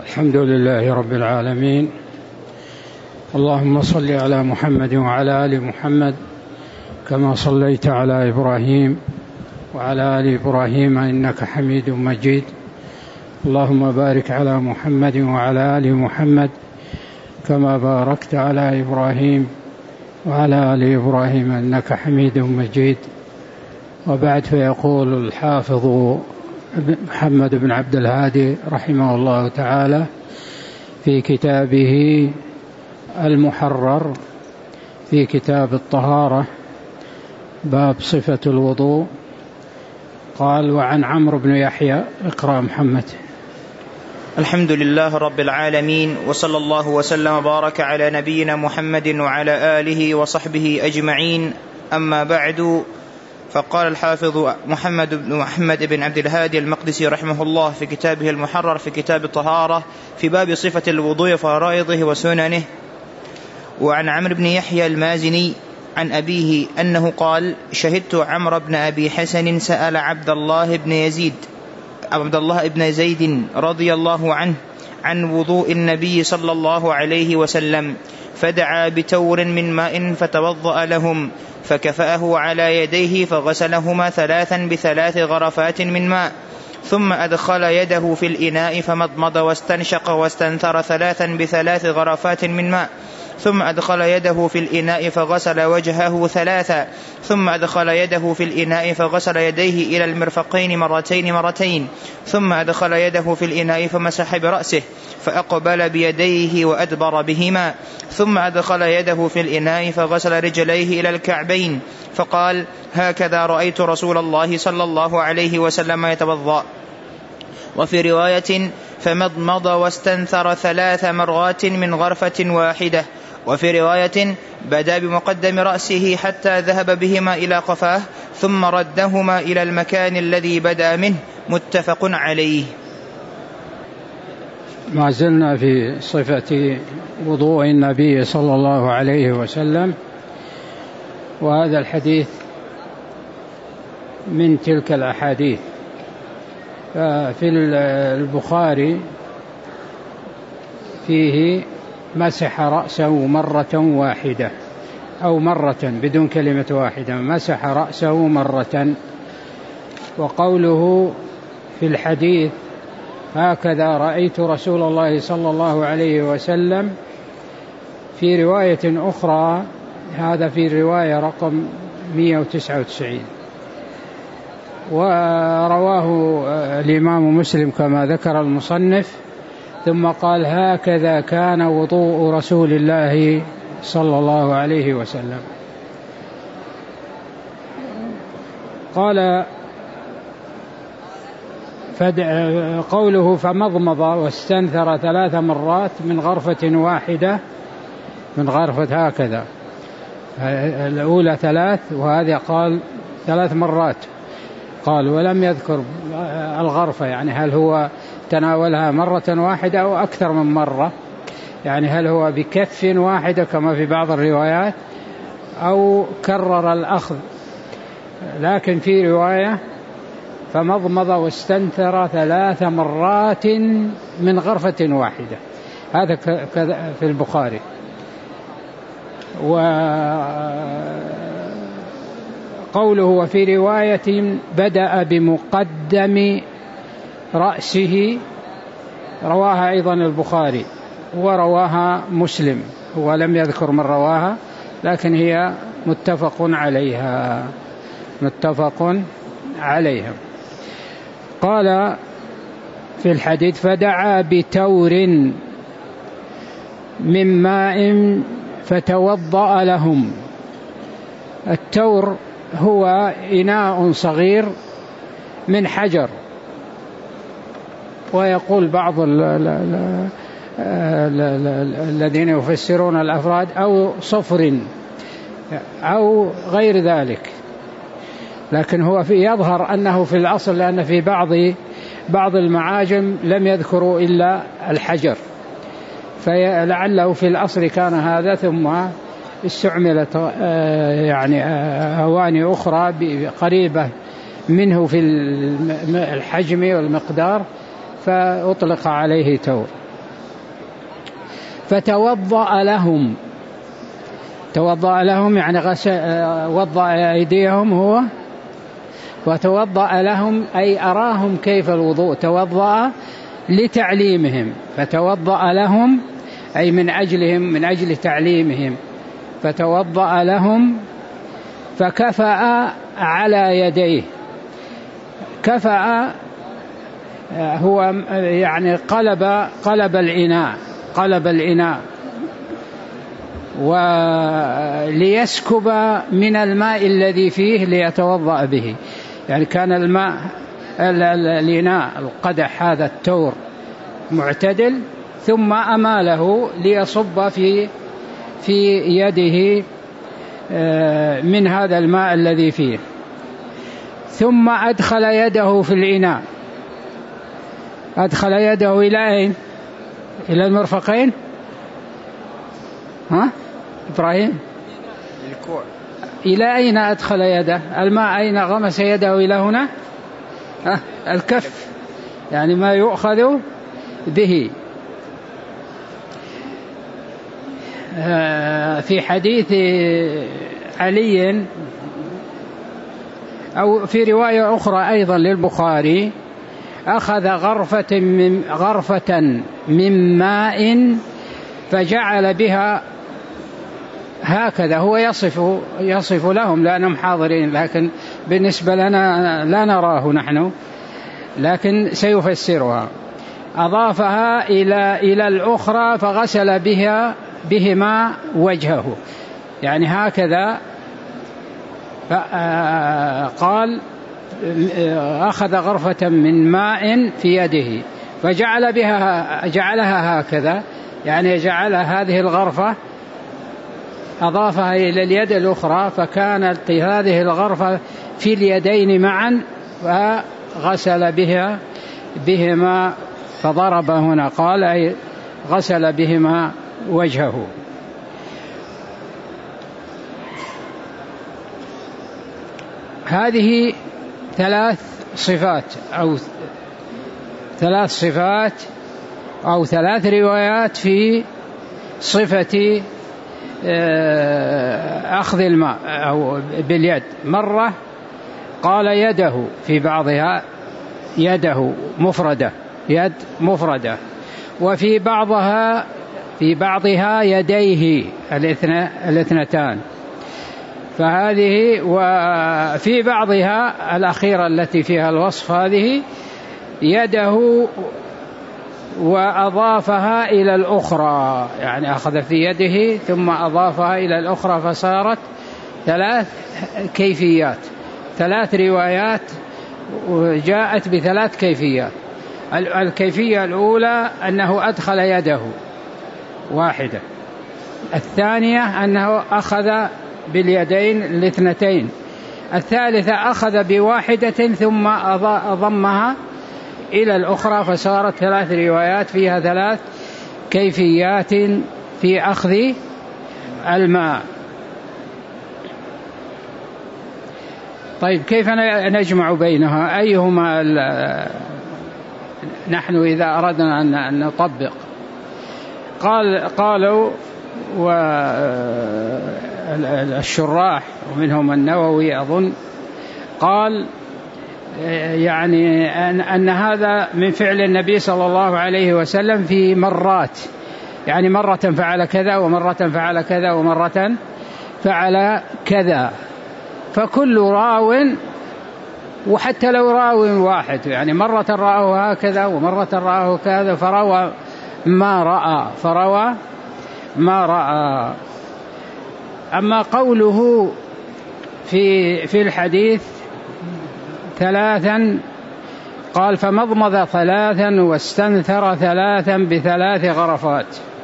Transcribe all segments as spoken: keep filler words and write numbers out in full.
الحمد لله رب العالمين. اللهم صل على محمد وعلى آل محمد كما صليت على إبراهيم وعلى آل إبراهيم إنك حميد مجيد. اللهم بارك على محمد وعلى آل محمد كما باركت على إبراهيم وعلى آل إبراهيم إنك حميد مجيد. وبعد، فيقول الحافظ محمد بن عبد الهادي رحمه الله تعالى في كتابه المحرر في كتاب الطهارة باب صفة الوضوء، قال: وعن عمرو بن يحيى. اقرأ محمد. الحمد لله رب العالمين، وصلى الله وسلم وبارك على نبينا محمد وعلى آله وصحبه أجمعين، أما بعد. فقال الحافظ محمد بن محمد بن عبد الهادي المقدسي رحمه الله في كتابه المحرر في كتاب الطهارة في باب صفة الوضوء وفرائضه وسننه: وعن عمرو بن يحيى المازني عن أبيه أنه قال: شهدت عمرو بن أبي حسن سأل عبد الله بن يزيد عبد الله بن زيد رضي الله عنه عن وضوء النبي صلى الله عليه وسلم، فدعا بتور من ماء فتوضأ لهم، فكفأه على يديه فغسلهما ثلاثا بثلاث غرفات من ماء، ثم أدخل يده في الإناء فمضمض واستنشق واستنثر ثلاثا بثلاث غرفات من ماء، ثم أدخل يده في الإناء فغسل وجهه ثلاثا، ثم أدخل يده في الإناء فغسل يديه إلى المرفقين مرتين مرتين، ثم أدخل يده في الإناء فمسح برأسه فأقبل بيديه وأدبر بهما، ثم أدخل يده في الإناء فغسل رجليه إلى الكعبين، فقال: هكذا رأيت رسول الله صلى الله عليه وسلم يتوضأ. وفي رواية: فمضمض واستنثر ثلاث مرات من غرفة واحدة. وفي رواية: بدأ بمقدم رأسه حتى ذهب بهما إلى قفاه، ثم ردهما إلى المكان الذي بدأ منه، متفق عليه. ما زلنا في صفة وضوء النبي صلى الله عليه وسلم، وهذا الحديث من تلك الأحاديث. في البخاري فيه مسح رأسه مرة واحدة أو مرة بدون كلمة واحدة، مسح رأسه مرة. وقوله في الحديث: هكذا رأيت رسول الله صلى الله عليه وسلم، في رواية أخرى، هذا في الرواية رقم مئة وتسعة وتسعين، ورواه الإمام مسلم كما ذكر المصنف، ثم قال: هكذا كان وضوء رسول الله صلى الله عليه وسلم. قال قوله: فمضمض واستنثر ثلاث مرات من غرفة واحدة، من غرفة هكذا، الأولى ثلاث وهذه قال ثلاث مرات، قال ولم يذكر الغرفة، يعني هل هو تناولها مرة واحدة أو أكثر من مرة، يعني هل هو بكف واحدة كما في بعض الروايات أو كرر الأخذ. لكن في رواية: فمضمض واستنثر ثلاث مرات من غرفة واحدة، هذا في البخاري. وقوله: وفي رواية بدأ بمقدم رأسه، رواها أيضا البخاري ورواها مسلم، هو لم يذكر من رواها، لكن هي متفق عليها متفق عليها. قال في الحديث: فدعا بتور من ماء فتوضأ لهم. التور هو إناء صغير من حجر، ويقول بعض الذين يفسرون الأفراد أو صفر أو غير ذلك، لكن هو في يظهر أنه في الأصل، لأن في بعض بعض المعاجم لم يذكروا إلا الحجر، فلعله في الأصل كان هذا، ثم استعملت يعني أواني أخرى قريبة منه في الحجم والمقدار فأطلق عليه تور. فتوضأ لهم. توضأ لهم يعني غسل وضأ أيديهم هو، وتوضأ لهم أي أراهم كيف الوضوء، توضأ لتعليمهم، فتوضأ لهم أي من أجلهم، من أجل تعليمهم، فتوضأ لهم فكفأ على يديه. كفأ هو يعني قلب قلب الإناء قلب الإناء وليسكب من الماء الذي فيه ليتوضأ به. يعني كان الماء الإناء القدح هذا التور معتدل، ثم أماله ليصب في في يده من هذا الماء الذي فيه، ثم أدخل يده في الإناء. أدخل يده إلى أين؟ إلى المرفقين؟ ها إبراهيم؟ الكوع. إلى أين أدخل يده؟ الماء أين غمس يده؟ إلى هنا؟ ها الكف، يعني ما يؤخذ به. في حديث علي أو في رواية أخرى أيضا للبخاري: أخذ غرفة من, غرفة من ماء فجعل بها هكذا. هو يصف, يصف لهم لأنهم حاضرين، لكن بالنسبة لنا لا نراه نحن، لكن سيفسرها. أضافها إلى, إلى الأخرى فغسل بها بهما وجهه، يعني هكذا. قال: أخذ غرفة من ماء في يده فجعل بها جعلها هكذا، يعني جعل هذه الغرفة أضافها إلى اليد الأخرى، فكانت هذه الغرفة في اليدين معا، فغسل بها بهما فضرب هنا، قال أي غسل بهما وجهه. هذه ثلاث صفات أو ثلاث صفات أو ثلاث روايات في صفة أخذ الماء أو باليد. مرة قال يده، في بعضها يده مفردة، يد مفردة، وفي بعضها في بعضها يديه الاثنتان، فهذه. وفي بعضها الأخيرة التي فيها الوصف هذه يده وأضافها إلى الأخرى، يعني أخذ في يده ثم أضافها إلى الأخرى، فصارت ثلاث كيفيات، ثلاث روايات جاءت بثلاث كيفيات. الكيفية الأولى أنه أدخل يده واحدة، الثانية أنه أخذ باليدين الاثنتين، الثالثة أخذ بواحدة ثم أضمها إلى الأخرى، فصارت ثلاث روايات فيها ثلاث كيفيات في أخذ الماء. طيب كيف نجمع بينها؟ أيهما نحن إذا أردنا أن نطبق؟ قال قالوا والشراح ومنهم النووي أظن قال يعني أن, أن هذا من فعل النبي صلى الله عليه وسلم في مرات، يعني مرة فعل كذا ومرة فعل كذا ومرة فعل كذا، فكل راو، وحتى لو راو واحد يعني مرة رآه هكذا ومرة رآه كذا، فروى ما رأى فروى ما رأى. أما قوله في في الحديث ثلاثا، قال: فمضمض ثلاثا واستنثر ثلاثا بثلاث غرفات.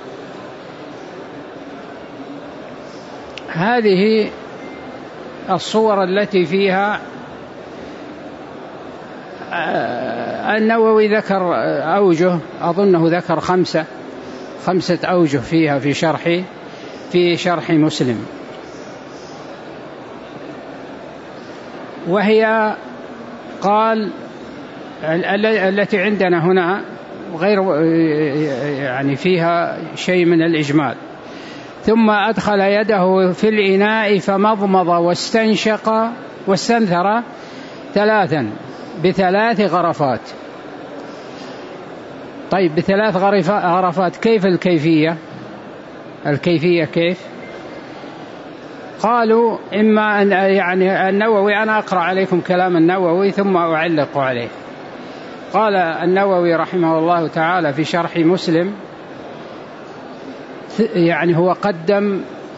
هذه الصور التي فيها النووي ذكر أوجه، أظنه ذكر خمسة خمسة أوجه فيها في شرح في شرح مسلم، وهي قال التي عندنا هنا غير يعني فيها شيء من الإجمال. ثم أدخل يده في الإناء فمضمض واستنشق واستنثر ثلاثا بثلاث غرفات. طيب بثلاث غرفات كيف الكيفية؟ الكيفية كيف؟ قالوا إما أن يعني النووي، أنا أقرأ عليكم كلام النووي ثم أعلق عليه. قال النووي رحمه الله تعالى في شرح مسلم، يعني هو قدم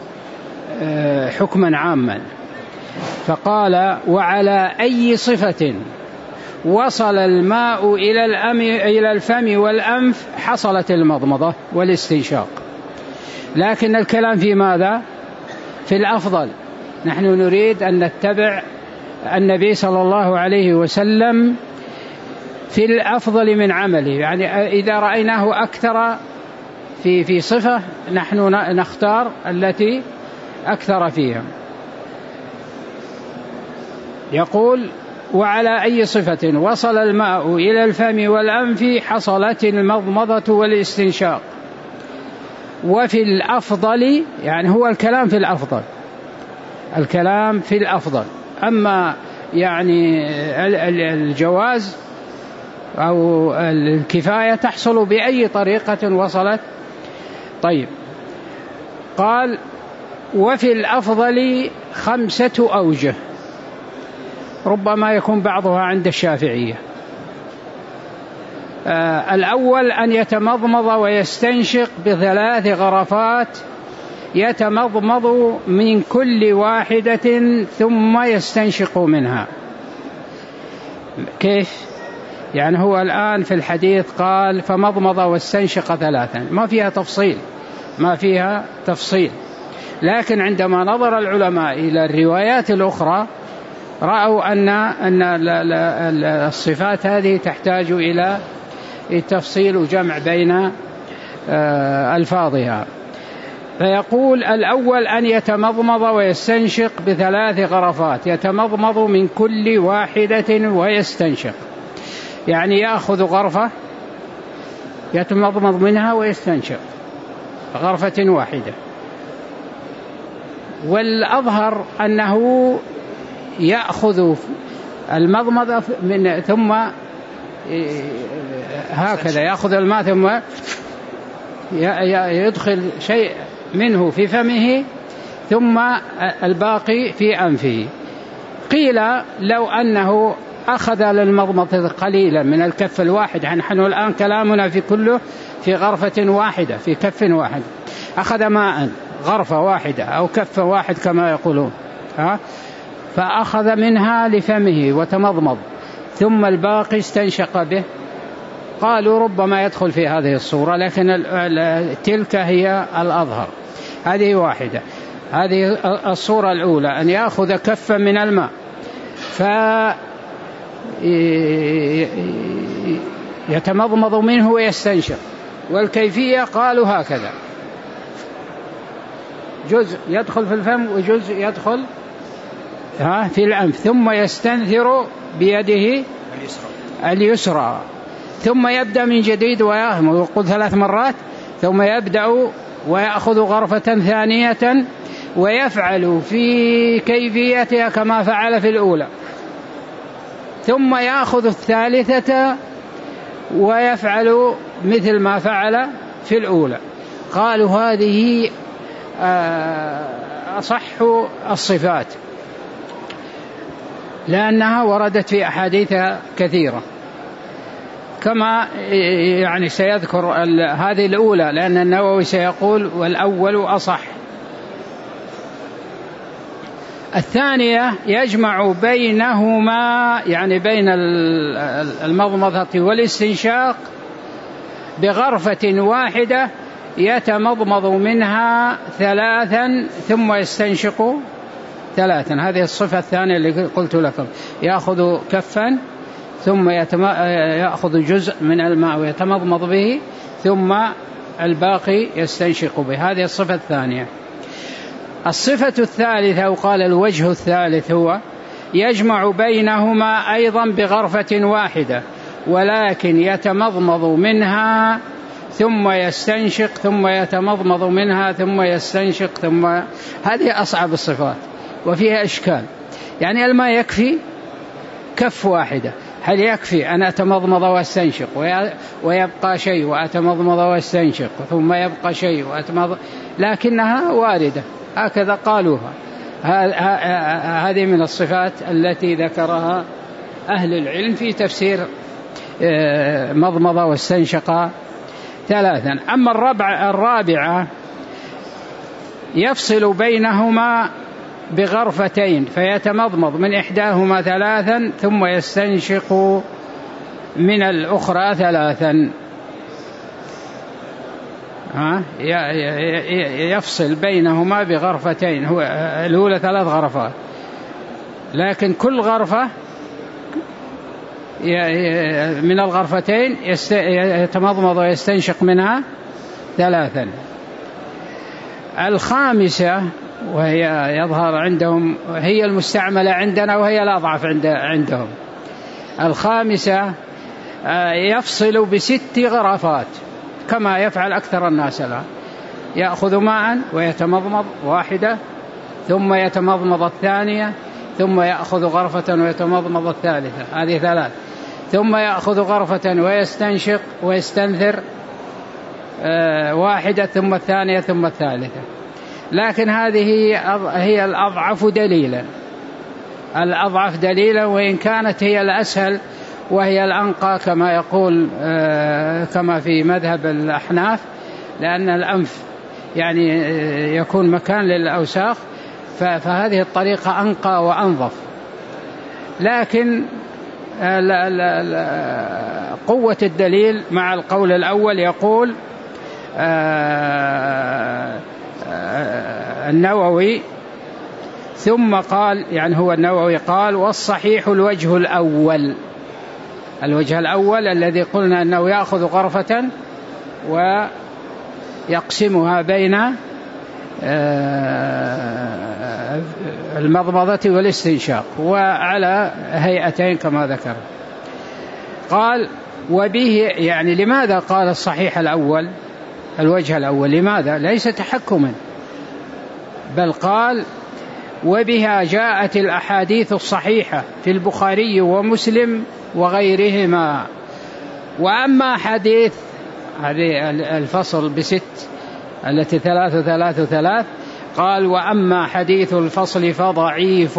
حكما عاما فقال: وعلى أي صفة وصل الماء إلى الفم والأنف حصلت المضمضة والاستنشاق. لكن الكلام في ماذا؟ في الأفضل. نحن نريد أن نتبع النبي صلى الله عليه وسلم في الأفضل من عمله، يعني إذا رأيناه أكثر في في صفة نحن نختار التي أكثر فيها. يقول: وعلى أي صفة وصل الماء إلى الفم والأنف حصلت المضمضة والاستنشاق. وفي الأفضل، يعني هو الكلام في الأفضل، الكلام في الأفضل. أما يعني الجواز أو الكفاية تحصل بأي طريقة وصلت. طيب، قال: وفي الأفضل خمسة أوجه، ربما يكون بعضها عند الشافعية. آه الأول أن يتمضمض ويستنشق بثلاث غرفات، يتمضمض من كل واحدة ثم يستنشق منها. كيف؟ يعني هو الآن في الحديث قال: فمضمض واستنشق ثلاثا، ما فيها تفصيل، ما فيها تفصيل. لكن عندما نظر العلماء إلى الروايات الأخرى رأوا أن أن الصفات هذه تحتاج إلى التفصيل وجمع بين ألفاظها. فيقول: الأول أن يتمضمض ويستنشق بثلاث غرفات، يتمضمض من كل واحدة ويستنشق، يعني يأخذ غرفة يتمضمض منها ويستنشق غرفة واحدة. والأظهر أنه يأخذ المضمضة من ثم هكذا يأخذ الماء ثم يدخل شيء منه في فمه ثم الباقي في أنفه. قيل: لو أنه أخذ للمضمضة قليلا من الكف الواحد، نحن الآن كلامنا في كله في غرفة واحدة في كف واحد، أخذ ماء غرفة واحدة أو كف واحد كما يقولون، ها فأخذ منها لفمه وتمضمض ثم الباقي استنشق به، قالوا ربما يدخل في هذه الصورة، لكن تلك هي الأظهر. هذه واحدة، هذه الصورة الأولى، أن يأخذ كفا من الماء فيتمضمض منه ويستنشق. والكيفية قالوا هكذا: جزء يدخل في الفم وجزء يدخل في الأنف، ثم يستنثر بيده اليسرى ثم يبدأ من جديد ويقول ثلاث مرات، ثم يبدأ ويأخذ غرفة ثانية ويفعل في كيفيتها كما فعل في الأولى، ثم يأخذ الثالثة ويفعل مثل ما فعل في الأولى. قالوا هذه أصح الصفات لأنها وردت في أحاديث كثيرة، كما يعني سيذكر هذه الأولى، لأن النووي سيقول والأول أصح. الثانية يجمع بينهما، يعني بين المضمضة والاستنشاق بغرفة واحدة، يتمضمض منها ثلاثا ثم يستنشق ثلاثا. هذه الصفة الثانية اللي قلت لكم، يأخذ كفا ثم يأخذ جزء من الماء ويتمضمض به ثم الباقي يستنشق به. هذه الصفة الثانية. الصفة الثالثة وقال الوجه الثالث هو يجمع بينهما أيضا بغرفة واحدة، ولكن يتمضمض منها ثم يستنشق ثم يتمضمض منها ثم يستنشق ثم. هذه أصعب الصفات وفيها إشكال. يعني الماء يكفي كف واحدة، هل يكفي أن أتمضمض واستنشق ويبقى شيء وأتمضمض واستنشق ثم يبقى شيء وأتمضمض؟ لكنها واردة هكذا قالوها. هذه من الصفات التي ذكرها أهل العلم في تفسير مضمض واستنشق ثلاثا. أما الرابعة, الرابعة يفصل بينهما بغرفتين فيتمضمض من إحداهما ثلاثا ثم يستنشق من الأخرى ثلاثا. ها يفصل بينهما بغرفتين، هو الأولى ثلاث غرفات، لكن كل غرفة من الغرفتين يتمضمض ويستنشق منها ثلاثا. الخامسة وهي يظهر عندهم هي المستعملة عندنا وهي الأضعف عندهم. الخامسة يفصل بست غرفات كما يفعل أكثر الناس الآن، يأخذ ماء ويتمضمض واحدة ثم يتمضمض الثانية ثم يأخذ غرفة ويتمضمض الثالثة، هذه ثلاث، ثم يأخذ غرفة ويستنشق ويستنثر واحدة ثم الثانية ثم الثالثة. لكن هذه هي الأضعف دليلا، الأضعف دليلا وإن كانت هي الأسهل وهي الأنقى كما يقول كما في مذهب الأحناف، لأن الأنف يعني يكون مكان للأوساخ، فهذه الطريقة أنقى وأنظف. لكن لا لا لا قوة الدليل مع القول الأول. يقول النووي ثم قال، يعني هو النووي قال والصحيح الوجه الأول، الوجه الأول الذي قلنا أنه يأخذ غرفة ويقسمها بين المضمضة والاستنشاق وعلى هيئتين كما ذكر. قال وبه، يعني لماذا قال الصحيح الأول الوجه الأول؟ لماذا؟ ليس تحكما، بل قال وبها جاءت الأحاديث الصحيحة في البخاري ومسلم وغيرهما. وأما حديث هذه الفصل بست التي ثلاث ثلاث ثلاث، قال وأما حديث الفصل فضعيف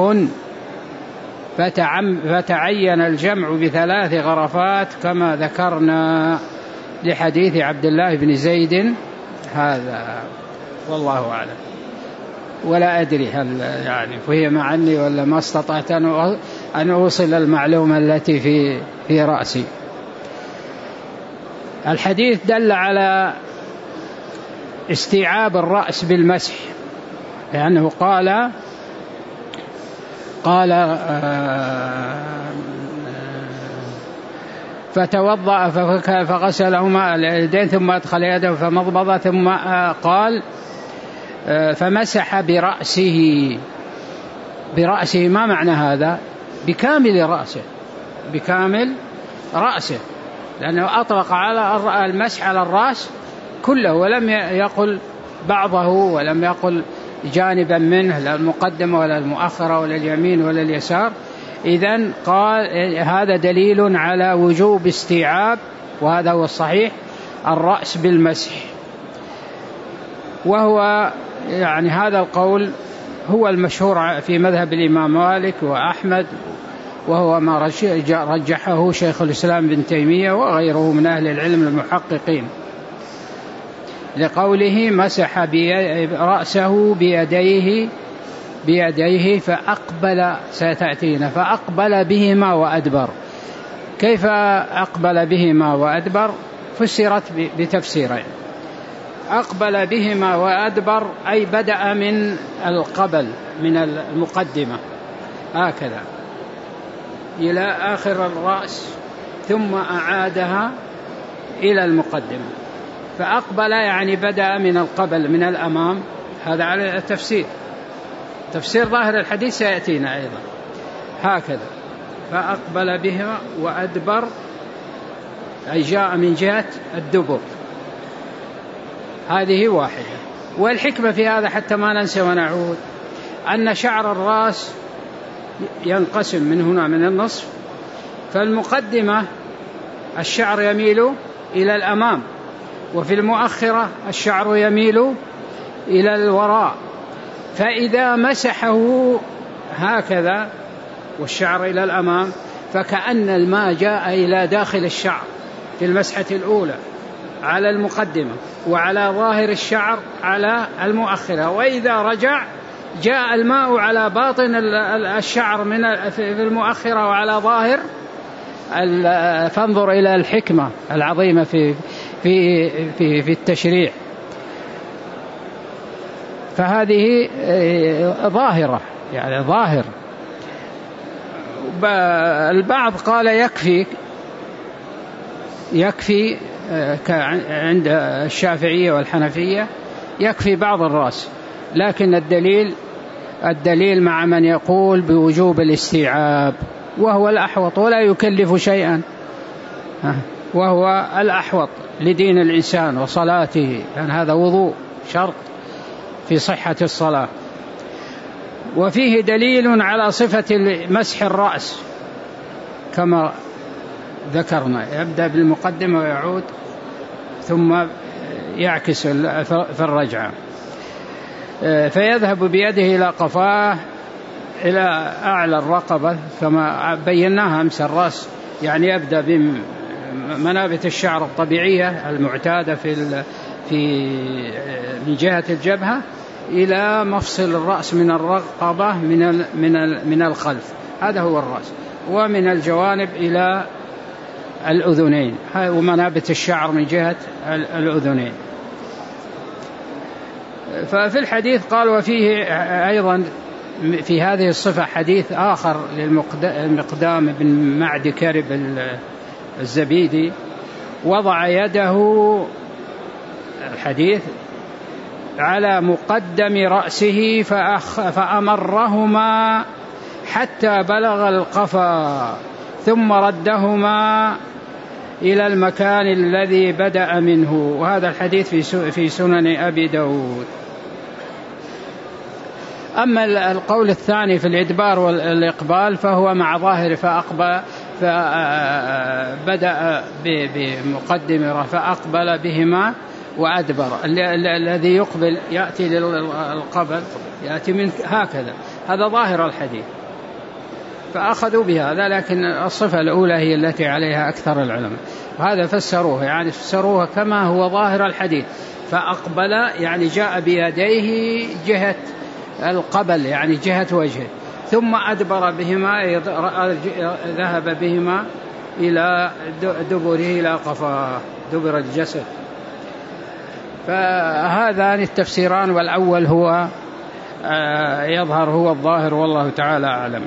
فتعين الجمع بثلاث غرفات كما ذكرنا لحديث عبد الله بن زيد هذا، والله أعلم. ولا أدري هل يعني فهي معني ولا ما استطعت أن أوصل المعلومة التي في في رأسي. الحديث دل على استيعاب الرأس بالمسح، لأنه قال قال فتوضأ فغسلهما اليدين ثم أدخل يده فمضمض ثم قال فمسح برأسه. برأسه ما معنى هذا؟ بكامل رأسه، بكامل رأسه، لأنه أطلق على المسح على الرأس كله ولم يقل بعضه ولم يقل جانبا منه، لا المقدمة ولا المؤخرة ولا اليمين ولا اليسار. إذن قال هذا دليل على وجوب استيعاب، وهذا هو الصحيح، الرأس بالمسح. وهو يعني هذا القول هو المشهور في مذهب الإمام مالك وأحمد، وهو ما رجحه شيخ الإسلام بن تيمية وغيره من أهل العلم المحققين، لقوله مسح رأسه بيديه بيديه فأقبل، ستأتينا، فأقبل بهما وأدبر. كيف أقبل بهما وأدبر؟ فسرت بتفسيرين. أقبل بهما وأدبر أي بدأ من القبل، من المقدمة هكذا إلى آخر الرأس ثم أعادها إلى المقدمة. فأقبل يعني بدأ من القبل من الأمام، هذا على التفسير، تفسير ظاهر الحديث سيأتينا أيضا هكذا. فأقبل بهما وأدبر أي جاء من جهة الدبر. هذه واحدة. والحكمة في هذا حتى ما ننسى ونعود أن شعر الرأس ينقسم من هنا من النصف، فالمقدمة الشعر يميل إلى الأمام، وفي المؤخرة الشعر يميل إلى الوراء، فإذا مسحه هكذا والشعر إلى الأمام فكأن الماء جاء إلى داخل الشعر في المسحة الأولى على المقدمة، وعلى ظاهر الشعر على المؤخرة، وإذا رجع جاء الماء على باطن الشعر من في المؤخرة وعلى ظاهر. فانظر إلى الحكمة العظيمة في في في في التشريع. فهذه ظاهرة يعني ظاهر. البعض قال يكفي يكفي عند الشافعية والحنفية يكفي بعض الرأس، لكن الدليل الدليل مع من يقول بوجوب الاستيعاب، وهو الأحوط ولا يكلف شيئا، وهو الأحوط لدين الإنسان وصلاته، لأن هذا وضوء شرط في صحة الصلاة. وفيه دليل على صفة مسح الرأس كما ذكرنا، يبدأ بالمقدمة ويعود ثم يعكس في الرجعة، فيذهب بيده إلى قفاه إلى أعلى الرقبة كما بيناها أمس. الرأس يعني يبدأ بمنابت الشعر الطبيعية المعتادة في في من جهة الجبهة إلى مفصل الرأس من الرقبة من من من الخلف، هذا هو الرأس، ومن الجوانب إلى الأذنين، ومنابت الشعر من جهة الأذنين. ففي الحديث قال وفيه أيضا في هذه الصفة حديث آخر للمقدام بن معد كرب الزبيدي، وضع يده الحديث على مقدم رأسه فأمرهما حتى بلغ القفا ثم ردهما إلى المكان الذي بدأ منه، وهذا الحديث في سنن أبي داود. أما القول الثاني في الإدبار والإقبال فهو مع ظاهر فأقبل، فبدأ بمقدم فأقبل بهما وأدبر. الذي يقبل يأتي للقبل يأتي من هكذا، هذا ظاهر الحديث فأخذوا بهذا، لكن الصفة الأولى هي التي عليها أكثر العلماء، وهذا فسروه يعني فسروه كما هو ظاهر الحديث. فأقبل يعني جاء بيديه جهة القبل يعني جهة وجهه، ثم أدبر بهما ذهب بهما إلى دبره إلى قفاه دبر الجسد. فهذان التفسيران، والأول هو يظهر هو الظاهر والله تعالى أعلم.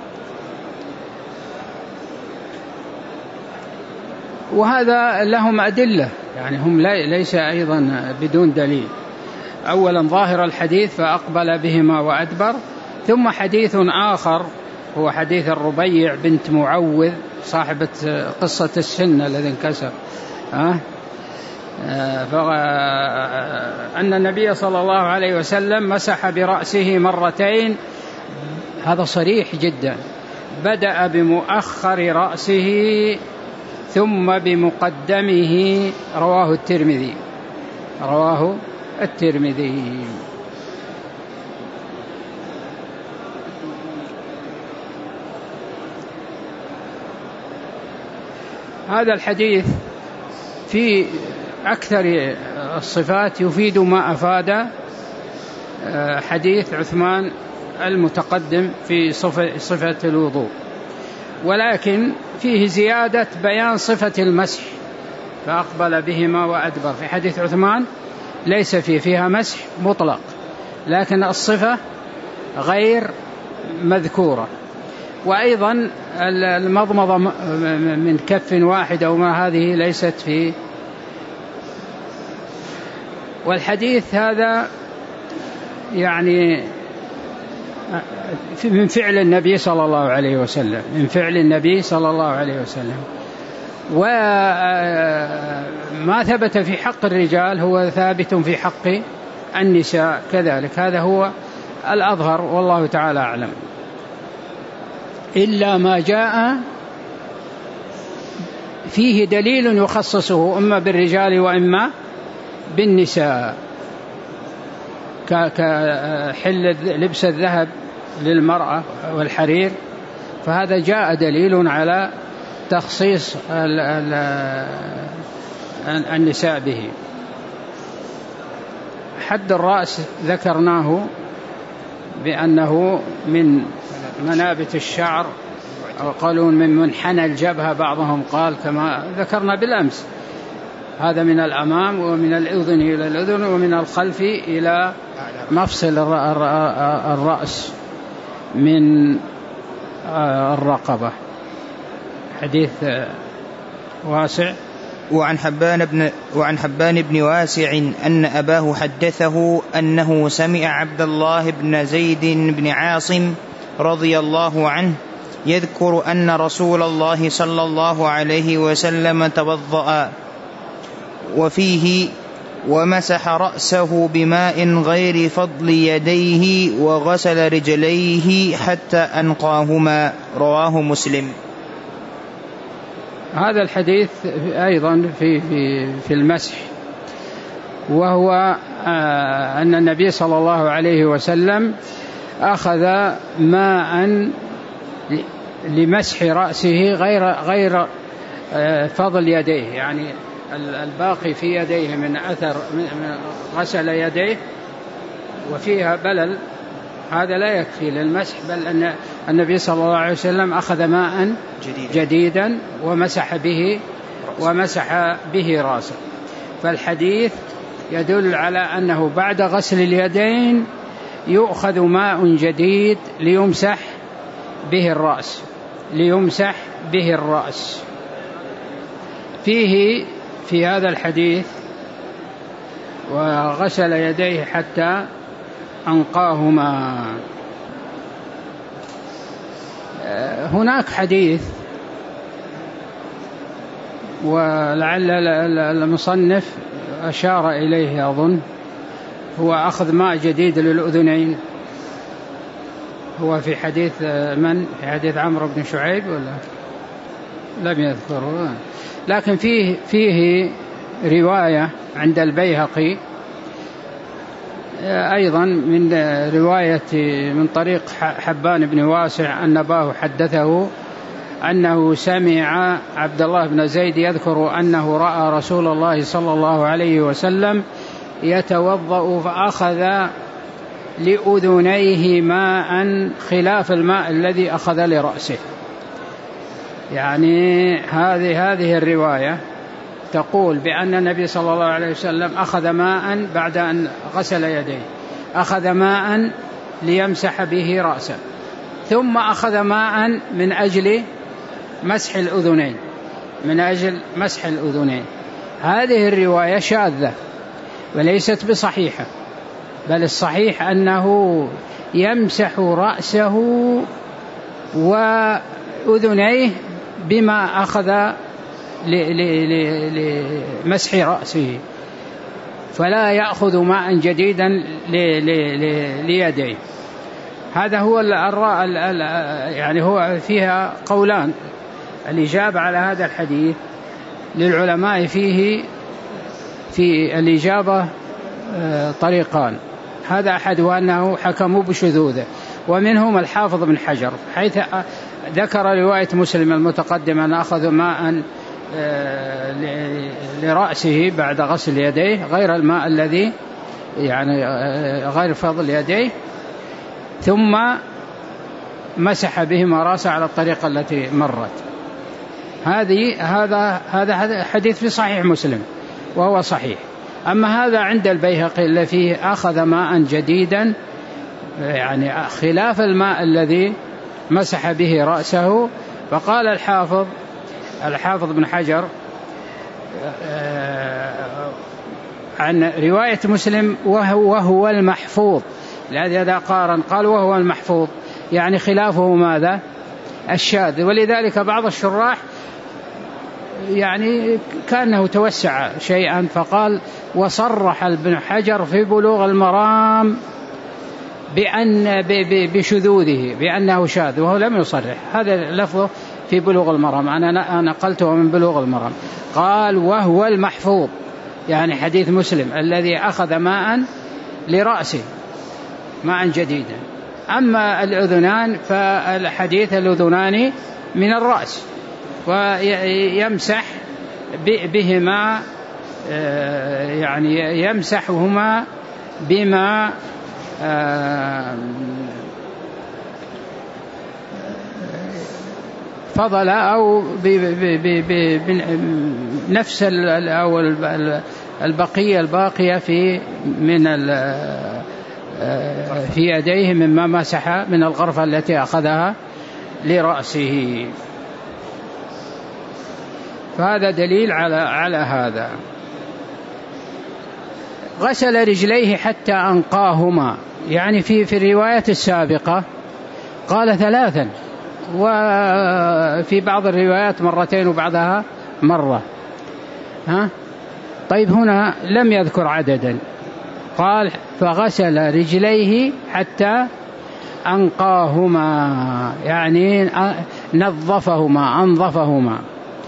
وهذا لهم أدلة يعني هم ليس أيضا بدون دليل. أولا ظاهر الحديث فأقبل بهما وأدبر، ثم حديث آخر هو حديث الربيع بنت معوذ صاحبة قصة السن الذي انكسر، أه؟ أن النبي صلى الله عليه وسلم مسح برأسه مرتين، هذا صريح جدا، بدأ بمؤخر رأسه ثم بمقدمه، رواه الترمذي رواه الترمذي. هذا الحديث في أكثر الصفات يفيد ما أفاد حديث عثمان المتقدم في صفة الوضوء، ولكن فيه زيادة بيان صفة المسح فأقبل بهما وأدبر. في حديث عثمان ليس فيه فيها مسح مطلق، لكن الصفة غير مذكورة. وأيضا المضمضة من كف واحد أو ما هذه ليست فيه. والحديث هذا يعني من فعل النبي صلى الله عليه وسلم من فعل النبي صلى الله عليه وسلم وما ثبت في حق الرجال هو ثابت في حق النساء كذلك. هذا هو الأظهر والله تعالى أعلم، إلا ما جاء فيه دليل يخصصه إما بالرجال وإما بالنساء، كحل لبس الذهب للمرأة والحرير، فهذا جاء دليل على تخصيص النساء به. حد الرأس ذكرناه بأنه من منابت الشعر، أو قالوا من منحنى الجبهة، بعضهم قال كما ذكرنا بالأمس، هذا من الأمام ومن الأذن إلى الأذن ومن الخلف إلى مفصل الرأس من الرقبة. حديث واسع. وعن حبان بن وعن حبان بن واسع أن أباه حدثه أنه سمع عبد الله بن زيد بن عاصم رضي الله عنه يذكر أن رسول الله صلى الله عليه وسلم توضأ وفيه ومسح رأسه بماء غير فضل يديه وغسل رجليه حتى أنقاهما، رواه مسلم. هذا الحديث أيضا في في في المسح، وهو أن النبي صلى الله عليه وسلم أخذ ماء لمسح رأسه غير غير فضل يديه، يعني الباقي في يديه من أثر غسل يديه وفيها بلل، هذا لا يكفي للمسح، بل أن النبي صلى الله عليه وسلم أخذ ماء جديدا ومسح به ومسح به رأسه. فالحديث يدل على أنه بعد غسل اليدين يؤخذ ماء جديد ليمسح به الرأس ليمسح به الرأس. فيه في هذا الحديث وغسل يديه حتى أنقاهما. هناك حديث ولعل المصنف أشار إليه أظن، هو أخذ ماء جديد للأذنين، هو في حديث من؟ في حديث عمرو بن شعيب ولا لم يذكره؟ لكن فيه فيه رواية عند البيهقي أيضا من رواية من طريق حبان بن واسع أن أباه حدثه أنه سمع عبد الله بن زيد يذكر أنه رأى رسول الله صلى الله عليه وسلم يتوضأ فأخذ لأذنيه ماء خلاف الماء الذي أخذ لرأسه. يعني هذه هذه الرواية تقول بأن النبي صلى الله عليه وسلم أخذ ماء بعد أن غسل يديه، أخذ ماء ليمسح به رأسه، ثم أخذ ماء من أجل مسح الأذنين من أجل مسح الأذنين. هذه الرواية شاذة وليست بصحيحة، بل الصحيح أنه يمسح رأسه وأذنيه بما أخذ لمسح رأسه، فلا يأخذ ماء جديدا ليديه. هذا هو الراء، يعني هو فيها قولان. الإجابة على هذا الحديث للعلماء فيه في الإجابة طريقان، هذا أحدها أنه حكموا بشذوذه، ومنهم الحافظ بن حجر حيث ذكر رواية مسلم المتقدمة أن أخذ ماء لرأسه بعد غسل يديه غير الماء الذي يعني غير فضل يديه، ثم مسح بهما رأسه على الطريقة التي مرت. هذه هذا هذا حديث في صحيح مسلم وهو صحيح. أما هذا عند البيهقي اللي فيه أخذ ماء جديدا يعني خلاف الماء الذي مسح به رأسه، فقال الحافظ الحافظ بن حجر عن رواية مسلم وهو, وهو المحفوظ، لذا قارن قال وهو المحفوظ يعني خلافه ماذا؟ الشاذ. ولذلك بعض الشراح يعني كأنه توسع شيئا فقال وصرح ابن حجر في بلوغ المرام بأن بشذوذه بأنه شاذ وهو لم يصرح. هذا لفظه في بلوغ المرام، أنا نقلته من بلوغ المرام. قال وهو المحفوظ، يعني حديث مسلم الذي أخذ ماء لرأسه ماء جديدا. أما الأذنان فالحديث الأذنان من الرأس ويمسح بهما، يعني يمسحهما بما فضل أو بنفس أو البقية الباقية في من في يديه مما مسح من الغرفة التي أخذها لرأسه. فهذا دليل على على هذا. غسل رجليه حتى أنقاهما، يعني في في الرواية السابقة قال ثلاثا، وفي بعض الروايات مرتين وبعدها مرة. ها طيب هنا لم يذكر عددا، قال فغسل رجليه حتى أنقاهما، يعني نظفهما أنظفهما.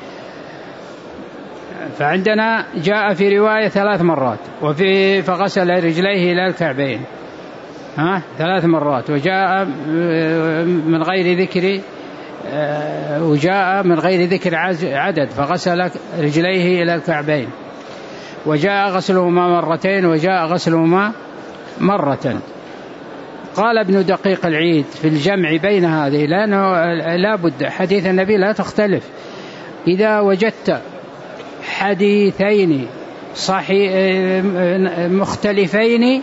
فعندنا جاء في رواية ثلاث مرات، وفي فغسل رجليه إلى الكعبين ها ثلاث مرات، وجاء من غير ذكر وجاء من غير ذكر عدد فغسل رجليه إلى الكعبين، وجاء غسلهما مرتين وجاء غسلهما مرة. قال ابن دقيق العيد في الجمع بين هذه، لأنه لا بد حديث النبي لا تختلف. إذا وجدت حديثين صحيح مختلفين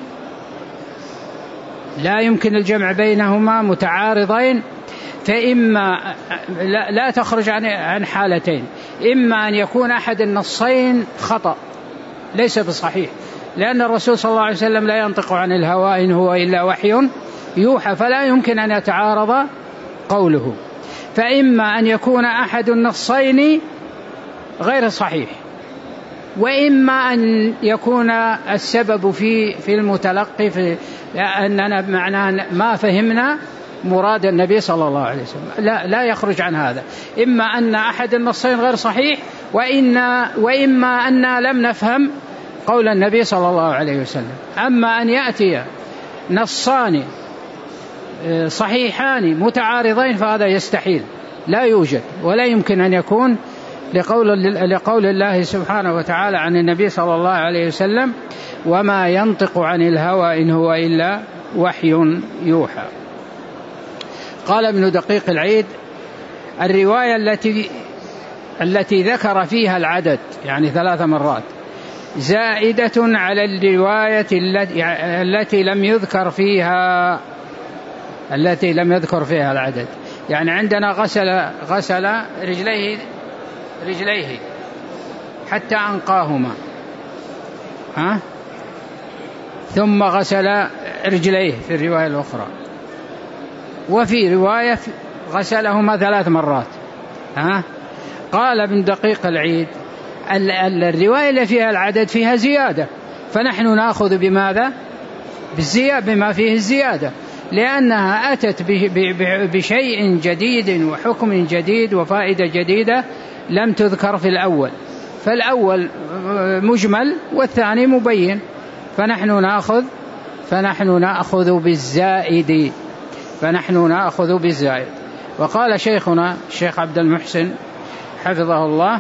لا يمكن الجمع بينهما متعارضين، فإما لا, لا تخرج عن عن حالتين: إما أن يكون أحد النصين خطأ ليس بصحيح، لأن الرسول صلى الله عليه وسلم لا ينطق عن الهوى إن هو إلا وحي يوحى، فلا يمكن أن يتعارض قوله. فإما أن يكون أحد النصين غير صحيح، وإما أن يكون السبب في في المتلقي في أننا معناه ما فهمنا مراد النبي صلى الله عليه وسلم. لا لا يخرج عن هذا، إما أن أحد النصين غير صحيح، وإن وإما أن لم نفهم قول النبي صلى الله عليه وسلم. أما أن يأتي نصان صحيحان متعارضين فهذا يستحيل، لا يوجد ولا يمكن أن يكون، لقول لقول الله سبحانه وتعالى عن النبي صلى الله عليه وسلم: وما ينطق عن الهوى إن هو إلا وحي يوحى. قال ابن دقيق العيد: الرواية التي التي ذكر فيها العدد يعني ثلاث مرات زائدة على الرواية التي لم يذكر فيها التي لم يذكر فيها العدد. يعني عندنا غسل غسل رجليه رجليه حتى أنقاهما، ها ثم غسل رجليه في الرواية الأخرى، وفي رواية غسلهما ثلاث مرات. ها قال ابن دقيق العيد: الرواية اللي فيها العدد فيها زيادة، فنحن نأخذ بماذا؟ بالزيادة، بما فيه الزيادة، لأنها أتت بشيء جديد وحكم جديد وفائدة جديدة لم تذكر في الأول، فالأول مجمل والثاني مبين، فنحن نأخذ فنحن نأخذ بالزائد فنحن نأخذ بالزائد. وقال شيخنا الشيخ عبد المحسن حفظه الله: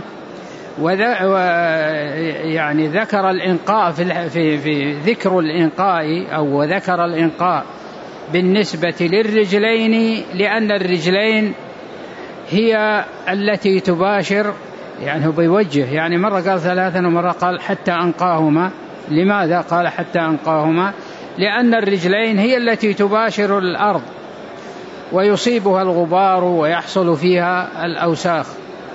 يعني ذكر الإنقاء في, في, في ذكر الإنقاء أو ذكر الإنقاء بالنسبة للرجلين، لأن الرجلين هي التي تباشر، يعني هو بيوجه، يعني مرة قال ثلاثا ومرة قال حتى أنقاهما. لماذا قال حتى أنقاهما؟ لأن الرجلين هي التي تباشر الأرض ويصيبها الغبار ويحصل فيها الأوساخ،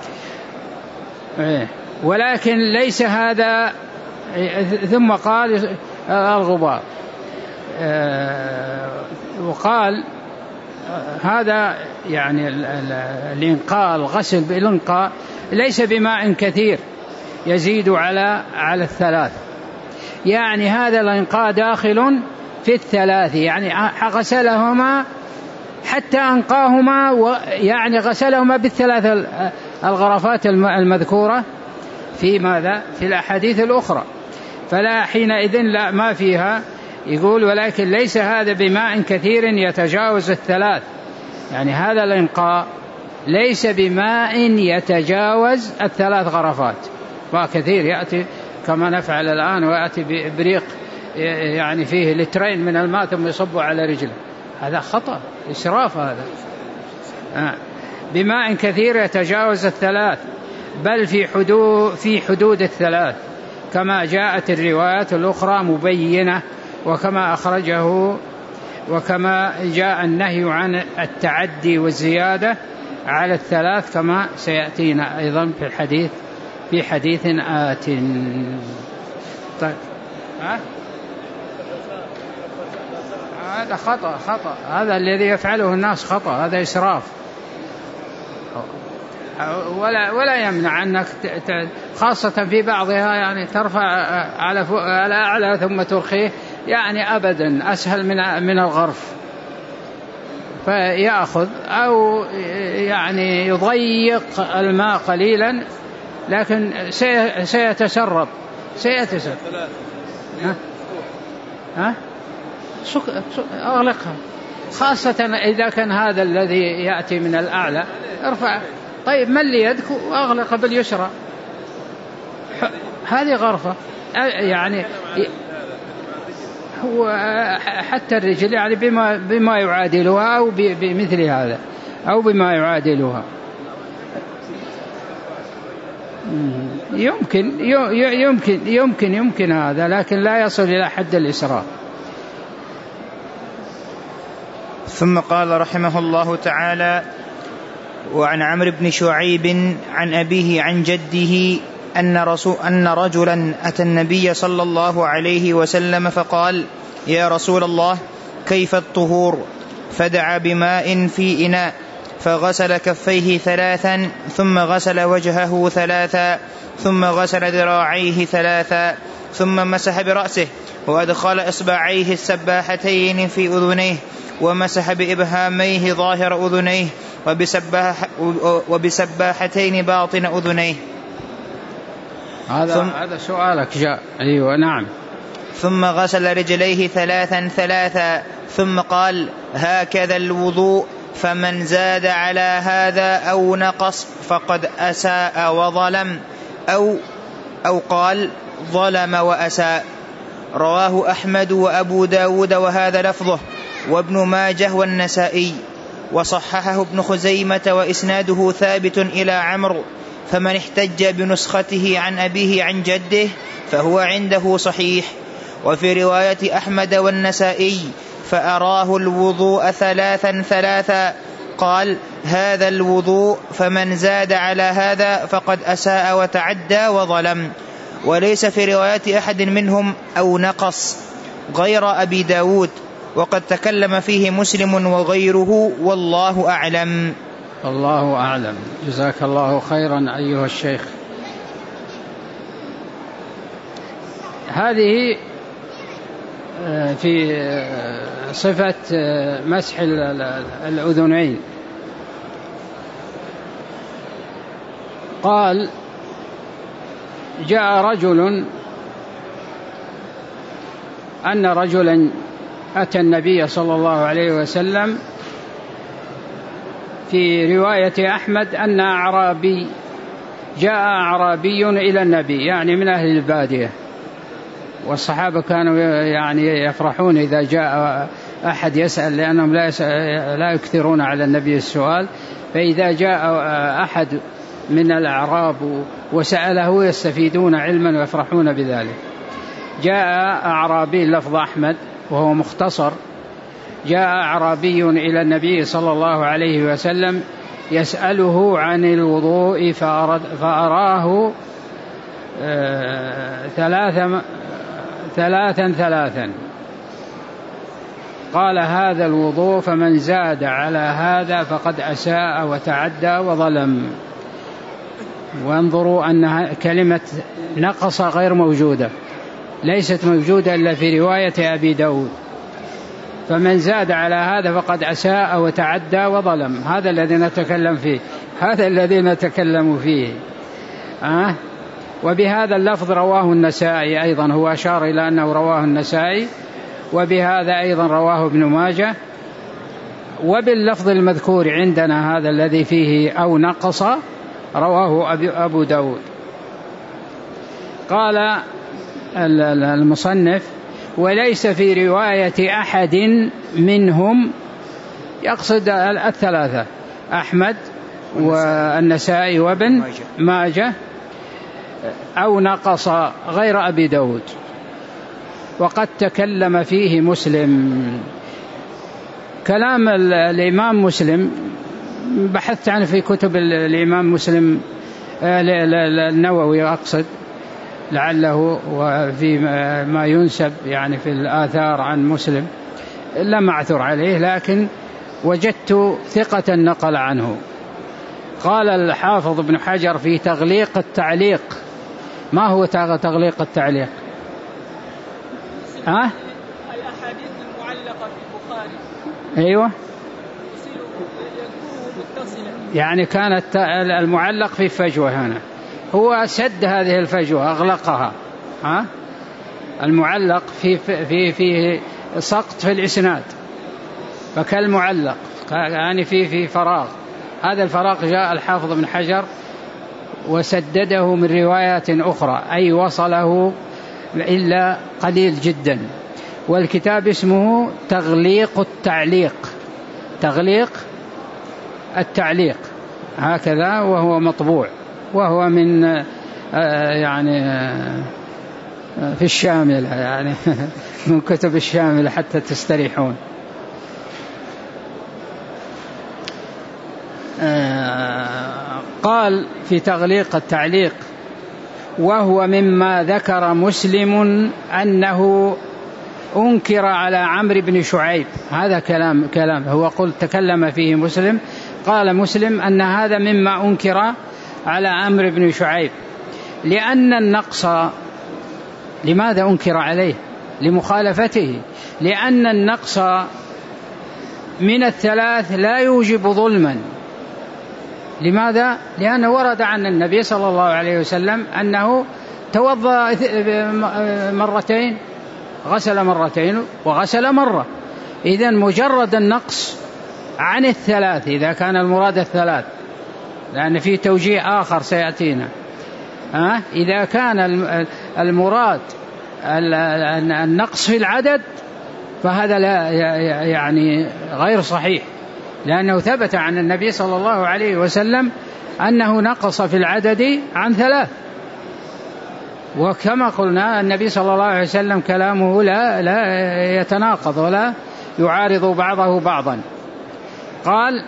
ولكن ليس هذا. ثم قال الغبار، وقال هذا يعني الإنقاء الغسل بالإنقاء ليس بماء كثير يزيد على على الثلاث، يعني هذا الإنقاء داخل في الثلاث، يعني غسلهما حتى أنقاهما، يعني غسلهما بالثلاث الغرفات المذكورة في ماذا في الأحاديث الأخرى، فلا حينئذ لا ما فيها. يقول ولكن ليس هذا بماء كثير يتجاوز الثلاث، يعني هذا الإنقاء ليس بماء يتجاوز الثلاث غرفات، وكثير يأتي كما نفعل الآن ويأتي بإبريق يعني فيه لترين من الماء ثم يصبوا على رجله، هذا خطأ إسراف هذا. آه. بماء كثير يتجاوز الثلاث بل في حدود في حدود الثلاث كما جاءت الروايات الأخرى مبينة، وكما أخرجه وكما جاء النهي عن التعدي والزيادة على الثلاث كما سيأتينا أيضا في الحديث في حديث آت. طيب ها؟ هذا خطأ خطأ هذا الذي يفعله الناس خطأ، هذا إسراف، ولا ولا يمنع أنك خاصة في بعضها يعني ترفع على على أعلى ثم ترخيه، يعني أبدا أسهل من من الغرف، فيأخذ أو يعني يضيق الماء قليلا لكن سيتسرب سيتسرب. ها ها أغلقها، خاصة إذا كان هذا الذي يأتي من الأعلى ارفع. طيب مل يدك وأغلق باليسرى، هذه غرفة يعني هو حتى الرجل يعني بما بما يعادلها أو بمثل هذا أو بما يعادلها يمكن يمكن يمكن يمكن هذا، لكن لا يصل إلى حد الإسراف. ثم قال رحمه الله تعالى: وعن عمرو بن شعيب عن أبيه عن جده أن, رسول أن رجلا أتى النبي صلى الله عليه وسلم فقال: يا رسول الله كيف الطهور؟ فدعا بماء في إناء فغسل كفيه ثلاثا ثم غسل وجهه ثلاثا ثم غسل ذراعيه ثلاثا ثم مسح برأسه وأدخل إصبعيه السباحتين في أذنيه ومسح بإبهاميه ظاهر أذنيه وبسباح وبسباحتين باطن أذنيه. هذا هذا سؤالك جاء. أيوة نعم. ثم غسل رجليه ثلاثا ثلاثا ثم قال: هكذا الوضوء، فمن زاد على هذا أو نقص فقد أساء وظلم، أو أو قال ظلم وأساء. رواه أحمد وأبو داود وهذا لفظه، وابن ماجه والنسائي، وصححه ابن خزيمة وإسناده ثابت إلى عمرو، فمن احتج بنسخته عن أبيه عن جده فهو عنده صحيح. وفي رواية أحمد والنسائي: فأراه الوضوء ثلاثا ثلاثا، قال: هذا الوضوء، فمن زاد على هذا فقد أساء وتعدى وظلم. وليس في رواية أحد منهم أو نقص غير أبي داود، وقد تكلم فيه مسلم وغيره، والله أعلم. الله أعلم. جزاك الله خيرا أيها الشيخ. هذه في صفة مسح الأذنين. قال: جاء رجل أن رجلا أتى النبي صلى الله عليه وسلم، في رواية أحمد أن أعرابي جاء أعرابي إلى النبي، يعني من أهل البادية، والصحابة كانوا يعني يفرحون إذا جاء أحد يسأل، لأنهم لا, لا يكثرون على النبي السؤال، فإذا جاء أحد من الأعراب وسأله يستفيدون علما ويفرحون بذلك. جاء أعرابي، لفظ أحمد وهو مختصر: جاء أعرابي إلى النبي صلى الله عليه وسلم يسأله عن الوضوء فأراه ثلاثا ثلاثا ثلاثا قال هذا الوضوء فمن زاد على هذا فقد أساء وتعدى وظلم. وانظروا أن كلمة نقص غير موجودة، ليست موجودة إلا في رواية أبي داود. فمن زاد على هذا فقد أساء وتعدى وظلم، هذا الذي نتكلم فيه، هذا الذي نتكلم فيه. أه؟ وبهذا اللفظ رواه النسائي أيضا، هو أشار إلى أنه رواه النسائي، وبهذا أيضا رواه ابن ماجه. وباللفظ المذكور عندنا هذا الذي فيه أو نقص رواه أبو داود. قال المصنف وليس في رواية أحد منهم، يقصد الثلاثة أحمد والنسائي وابن ماجه، أو نقص غير أبي داود، وقد تكلم فيه مسلم. كلام الإمام مسلم بحثت عنه في كتب الإمام مسلم النووي أقصد لعله، وفي ما ينسب يعني في الآثار عن مسلم لم أعثر عليه، لكن وجدت ثقة نقل عنه. قال الحافظ ابن حجر في تغليق التعليق. ما هو تغليق التعليق؟ ها؟ الأحاديث المعلقة في البخاري. أيوة، يعني كانت المعلق في فجوة هنا، هو سد هذه الفجوة أغلقها. ها؟ المعلق في في في سقط في الإسناد، فكالمعلق يعني في في فراغ، هذا الفراغ جاء الحافظ ابن حجر وسدده من روايات أخرى، أي وصله إلا قليل جدا. والكتاب اسمه تغليق التعليق، تغليق التعليق هكذا، وهو مطبوع، وهو من يعني في الشاملة، يعني من كتب الشاملة حتى تستريحون. قال في تغليق التعليق وهو مما ذكر مسلم أنه أنكر على عمرو بن شعيب. هذا كلام كلام هو قل تكلم فيه مسلم، قال مسلم أن هذا مما أنكر على عمرو بن شعيب، لأن النقص، لماذا أنكر عليه؟ لمخالفته، لأن النقص من الثلاث لا يوجب ظلما. لماذا؟ لأنه ورد عن النبي صلى الله عليه وسلم أنه توضأ مرتين، غسل مرتين وغسل مرة. إذن مجرد النقص عن الثلاث، إذا كان المراد الثلاث، لأن في توجيه آخر سيأتينا، أه؟ إذا كان المراد النقص في العدد فهذا لا يعني غير صحيح، لأنه ثبت عن النبي صلى الله عليه وسلم أنه نقص في العدد عن ثلاث. وكما قلنا النبي صلى الله عليه وسلم كلامه لا, لا يتناقض ولا يعارض بعضه بعضا. قال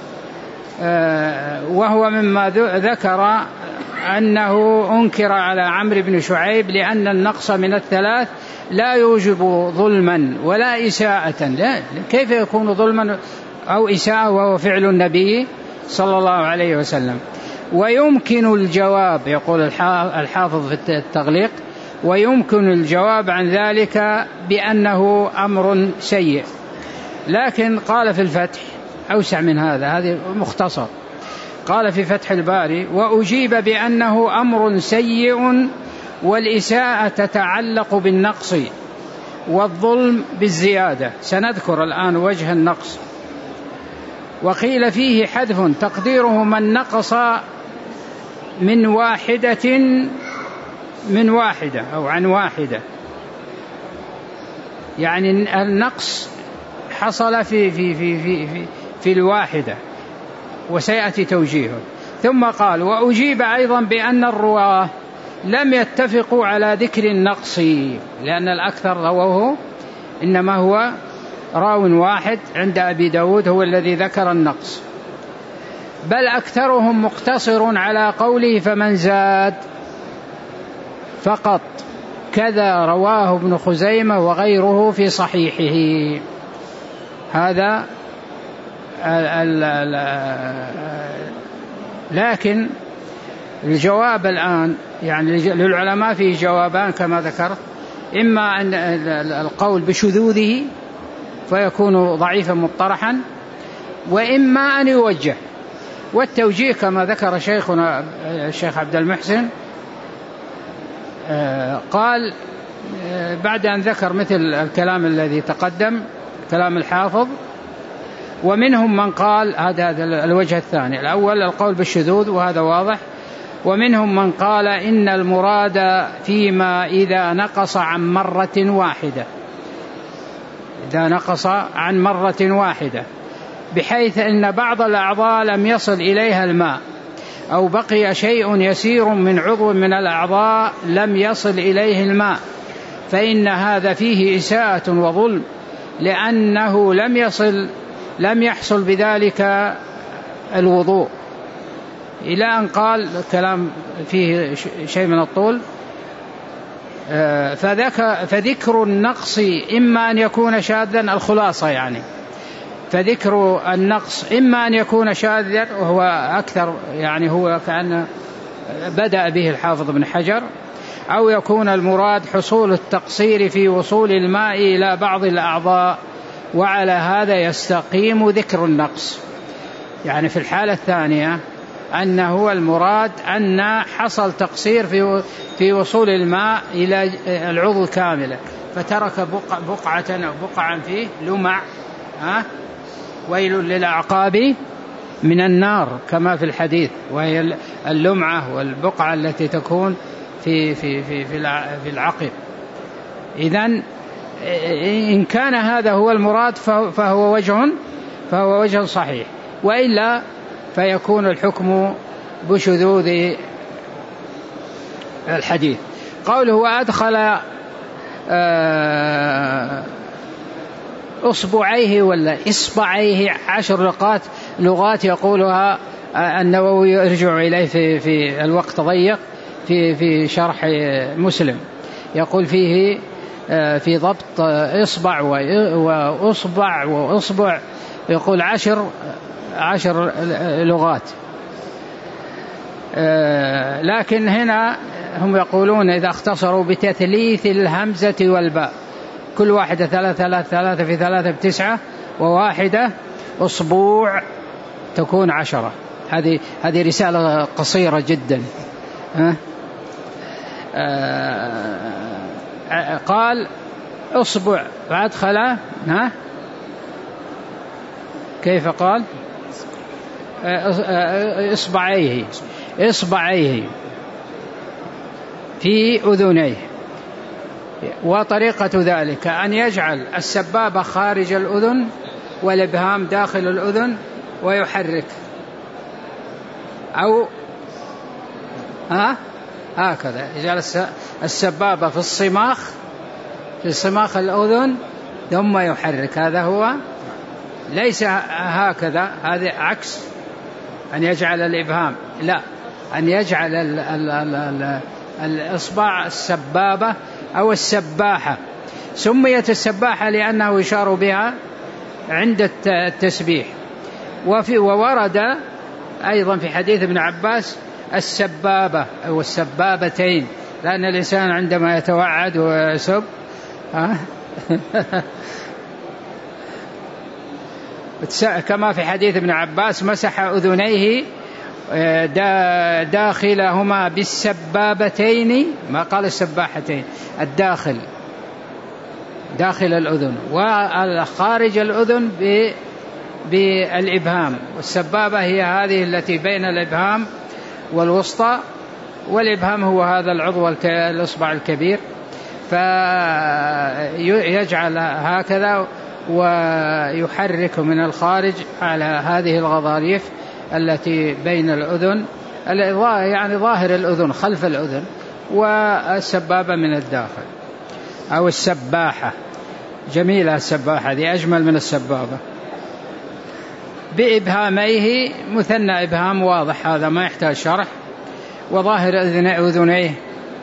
آه وهو مما ذكر أنه أنكر على عمرو بن شعيب لأن النقص من الثلاث لا يوجب ظلما ولا إساءة. لا، كيف يكون ظلما أو إساءة وهو فعل النبي صلى الله عليه وسلم؟ ويمكن الجواب، يقول الحافظ في التغليق، ويمكن الجواب عن ذلك بأنه أمر سيء. لكن قال في الفتح أوسع من هذا، هذه مختصر. قال في فتح الباري وأجيب بأنه أمر سيء والإساءة تتعلق بالنقص والظلم بالزيادة. سنذكر الآن وجه النقص. وقيل فيه حذف تقديره من نقص من واحدة من واحدة أو عن واحدة، يعني النقص حصل في في في في في, في الواحدة، وسيأتي توجيهه. ثم قال وأجيب أيضا بأن الرواة لم يتفقوا على ذكر النقص، لأن الأكثر رووه إنما هو راو واحد عند أبي داود هو الذي ذكر النقص، بل أكثرهم مقتصر على قوله فمن زاد فقط، كذا رواه ابن خزيمة وغيره في صحيحه. هذا ال ال لكن الجواب الآن يعني للعلماء فيه جوابان كما ذكرت، إما أن القول بشذوذه فيكون ضعيفا مطرحا، وإما أن يوجه. والتوجيه كما ذكر شيخنا الشيخ عبد المحسن قال بعد أن ذكر مثل الكلام الذي تقدم كلام الحافظ، ومنهم من قال هذا الوجه الثاني، الأول القول بالشذوذ وهذا واضح، ومنهم من قال إن المراد فيما إذا نقص عن مرة واحدة، إذا نقص عن مرة واحدة بحيث أن بعض الأعضاء لم يصل إليها الماء، أو بقي شيء يسير من عضو من الأعضاء لم يصل إليه الماء، فإن هذا فيه إساءة وظلم، لأنه لم يصل لم يحصل بذلك الوضوء، إلى أن قال كلام فيه شيء من الطول. فذكر النقص إما أن يكون شاذا، الخلاصة يعني فذكر النقص إما أن يكون شاذا وهو أكثر، يعني هو كأن بدأ به الحافظ بن حجر، أو يكون المراد حصول التقصير في وصول الماء إلى بعض الأعضاء، وعلى هذا يستقيم ذكر النقص. يعني في الحالة الثانية أنه المراد أن حصل تقصير في في وصول الماء إلى العضو كاملة، فترك بقعة أو بقعا فيه لمع، ها ويل للأعقاب من النار كما في الحديث، وهي اللمعة والبقعة التي تكون في في في في العقب. إذن إن كان هذا هو المراد فهو وجه فهو وجه صحيح، وإلا فيكون الحكم بشذوذ الحديث. قوله وأدخل أصبعيه ولا إصبعيه عشر لغات لغات يقولها النووي يرجع إليه في في الوقت ضيق في في شرح مسلم، يقول فيه في ضبط إصبع وأصبع وأصبع، يقول عشر عشر لغات. لكن هنا هم يقولون إذا اختصروا بتثليث الهمزة والباء، كل واحدة ثلاثة ثلاثة ثلاثة في ثلاثة بتسعة، وواحدة أسبوع تكون عشرة. هذه هذه رسالة قصيرة جدا. ها؟ آه قال أصبع فأدخل، ها كيف قال إصبعيه إصبعيه في أذنيه. وطريقة ذلك أن يجعل السبابة خارج الأذن والإبهام داخل الأذن ويحرك، أو ها هكذا يجعل السبابة في الصماخ في صماخ الأذن ثم يحرك. هذا هو، ليس هكذا، هذا عكس أن يجعل الإبهام، لا، أن يجعل ال ال ال ال الإصبع السبابة أو السباحة. سميت السباحة لأنه يشار بها عند التسبيح. وفي وورد أيضا في حديث ابن عباس السبابة أو السبابتين، لأن الإنسان عندما يتوعد ويسب كما في حديث ابن عباس مسح أذنيه داخلهما بالسبابتين، ما قال السباحتين، الداخل داخل الأذن، وخارج الأذن بالإبهام. والسبابة هي هذه التي بين الإبهام والوسطى، والإبهام هو هذا العضو الإصبع الكبير، فيجعل هكذا ويحرك من الخارج على هذه الغضاريف التي بين الأذن، يعني ظاهر الأذن خلف الأذن، والسبابة من الداخل أو السباحة. جميلة السباحة دي، أجمل من السبابة. بإبهاميه، مثنى إبهام واضح، هذا ما يحتاج شرح. وظاهر أذنيه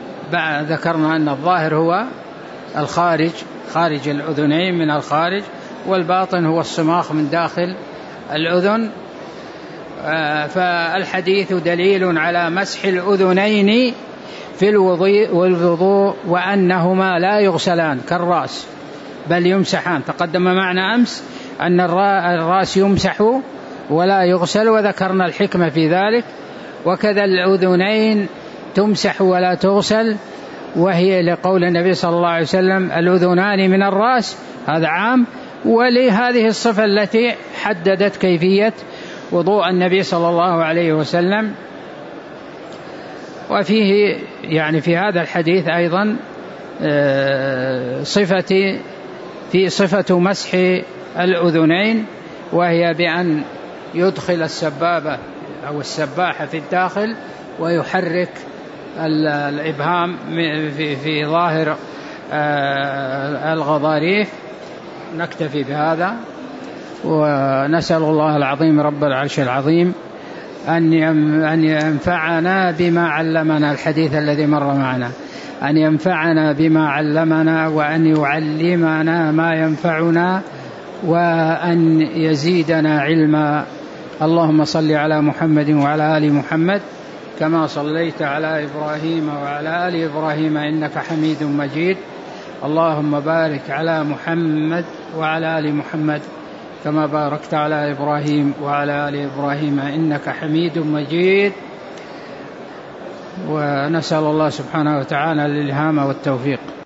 ذكرنا أن الظاهر هو الخارج، خارج الأذنين من الخارج، والباطن هو الصماخ من داخل الأذن. فالحديث دليل على مسح الأذنين في الوضوء وأنهما لا يغسلان كالرأس بل يمسحان. تقدم معنا أمس أن الرأس يمسح ولا يغسل وذكرنا الحكمة في ذلك، وكذا الأذنين تمسح ولا تغسل، وهي لقول النبي صلى الله عليه وسلم الأذنان من الرأس، هذا عام، ولهذه الصفة التي حددت كيفية وضوء النبي صلى الله عليه وسلم. وفيه يعني في هذا الحديث أيضا صفة في صفة مسح الأذنين، وهي بأن يدخل السبابة أو السباحة في الداخل ويحرك الإبهام في, في ظاهر الغضاريف. نكتفي بهذا، ونسأل الله العظيم رب العرش العظيم أن ينفعنا بما علمنا، الحديث الذي مر معنا، أن ينفعنا بما علمنا وأن يعلمنا ما ينفعنا وأن يزيدنا علما. اللهم صل على محمد وعلى آل محمد كما صليت على إبراهيم وعلى آل إبراهيم إنك حميد مجيد. اللهم بارك على محمد وعلى آل محمد كما باركت على إبراهيم وعلى آل إبراهيم إنك حميد مجيد. ونسأل الله سبحانه وتعالى الإلهام والتوفيق.